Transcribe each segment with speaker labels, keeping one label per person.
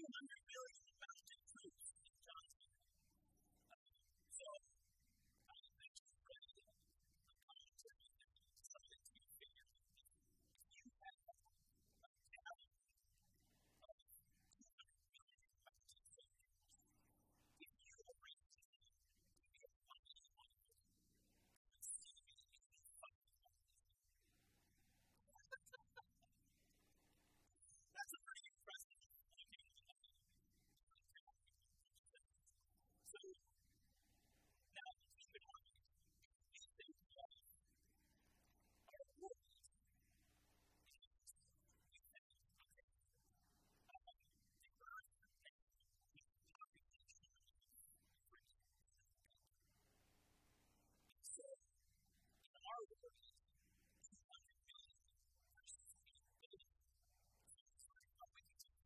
Speaker 1: 200 million mounted troops in Johnstown. So I just read a commentary that decided to figure if you have a tally of 200 million mounted soldiers, if you arrange them to be a punishment on you, would see me if you fight for me. That's a pretty impressive looking so now keep in mind, we think of our world as we think, okay, the earth and the population of everything. And so in our world, 200 million versus 8 billion sounds like a wicked time.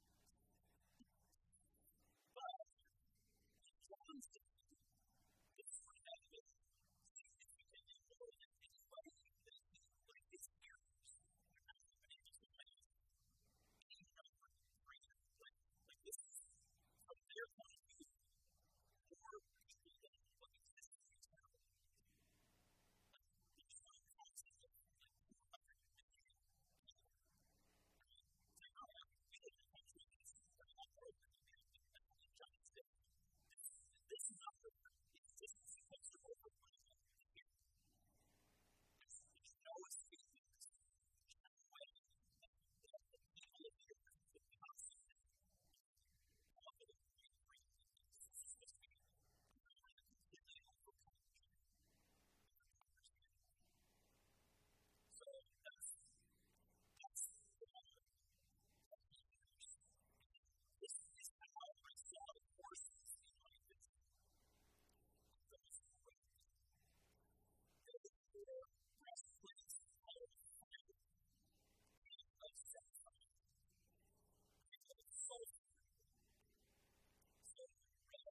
Speaker 1: But in John's day, this would have been significantly more than anybody that like his parents would not have been able to imagine any number greater. Like this is, from their point of view, more people than what exists in town. There's no concept of like 200 million people. They are not we live in a country that's a lot more open than John's day. This number is just supposed to overwhelm here. There's no escaping this. There's no way that the people of the earth could possibly all of it great. This is supposed to be a completely overcome understanding. So that's the number that we understand. This is how I saw the forces in my visit. Those who were breastplates of fire and of sapphire and of sulfur. So red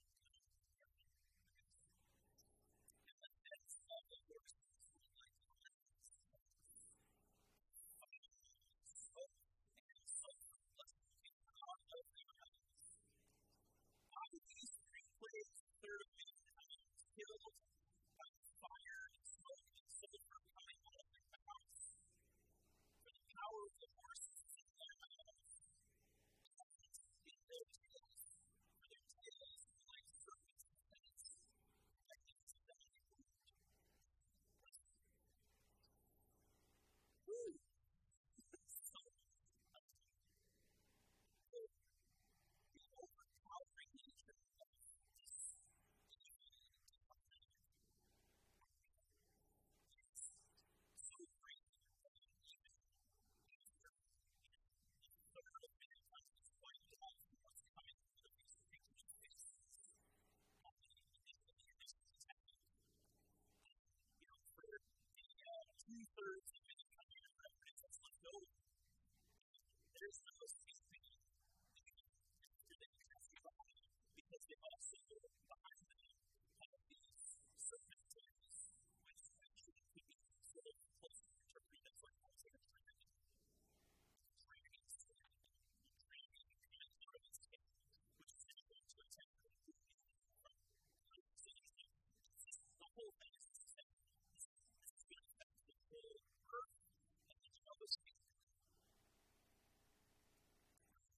Speaker 1: and the heads of the horses were like lions of fire, smoke, and sulfur blasting out of their eyes. By these three plagues, a third of mankind killed by fire and smoke and sulfur coming out of their mouths. For the power of the horses is in their mouths, and in their tails, for their tails are like serpents' heads, like these belly wound. Woo! So, the overpowering nature of this evil divine is so great that even after a third of mankind is wiped out from what's coming out of these creatures' faces, the initial attack, for the 2/3 of mankind and reference that's left over, there's no escaping after they pass by, because they also behind them have these serpent tails, which actually could be sort of closely interpreted as like almost like a dragon. Dragons have a dragon coming out of its tail, which is going to attack them from cities. The whole thing is to say, this is going to affect the whole earth, and there's no escape.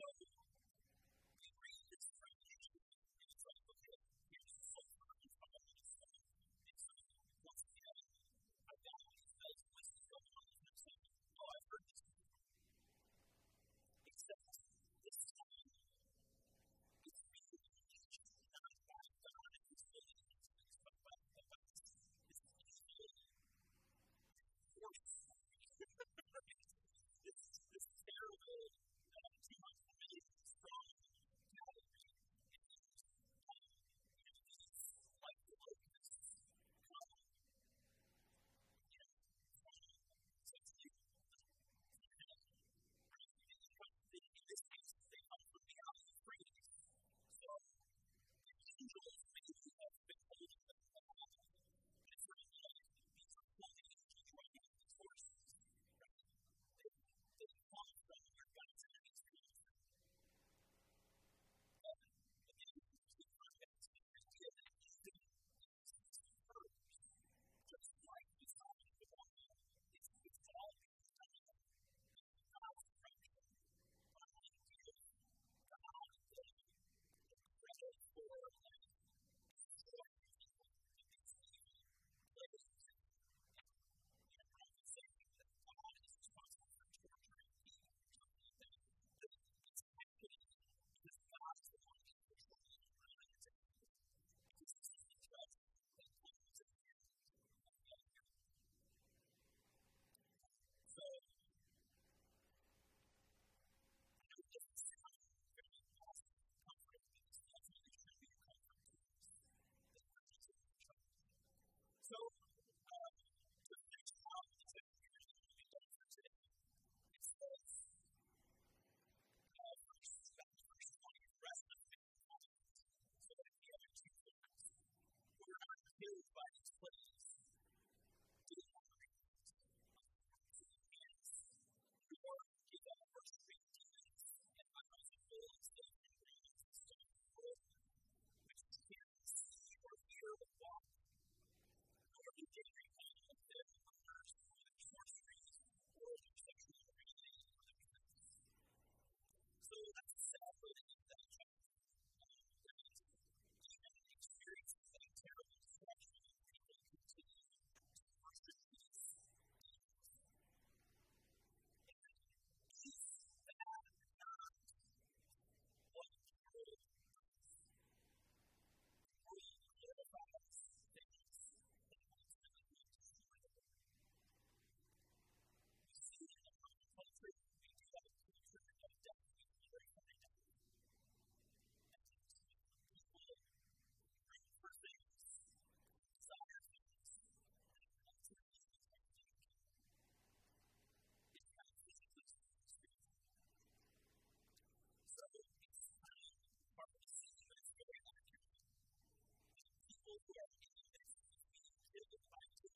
Speaker 1: So we read this translation, and it's like, okay, here's the sulfur and fire and stuff. And so once again, I've got all these bells and whistles going on, and I'm saying, oh, I've heard this before. Except this time, it's really not about God and His holiness, but about this evil force. This terrible, too much amazing, strong cavalry. And these, like the locusts, come, essentially, in this case, they come from beyond the Euphrates. So, angels maybe have been holding them back. And it's really like these are holy angels running these horses. They come from where God's enemies come from. Again, the context of the idea that even these verbs, just like we saw in the Bible, it's all being done in God's function. But I give God the credit for destroying people in these evil places. And I'm not saying that God is responsible for torturing people or something like that. But it's happening because God is the one in control of the lives of people. Because this is the judge that comes at the end of the year. So, I know it doesn't sound very positive and comforting, because ultimately it should be a comfort to us that we're just in control. So, to finish out the 10 years that we'll be done for today, it says, verse 20, rest of the conflict. So that the other two things, we're not killed by these plagues. Do not repent. Yes, you are given first great demons, and my house is full of sticks and bronze and stone and wood, which you cannot see or hear or walk. Nor do they repent of their murders, or their sorceries, or their sexual immorality, or their thefts. So that's a sad way to end that chapter. That even experiencing that terrible destruction, people continue to worship these demons. And is that not what the world does? The world glorifies things that ultimately will destroy the world. We see in the modern culture, we do have a culture of death. We glorify death. And people bring for things, desire things, and ultimately become like it's kind of physically spiritual. So it's kind of hard to see, but it's very accurate. People who are in the midst of being killed by demons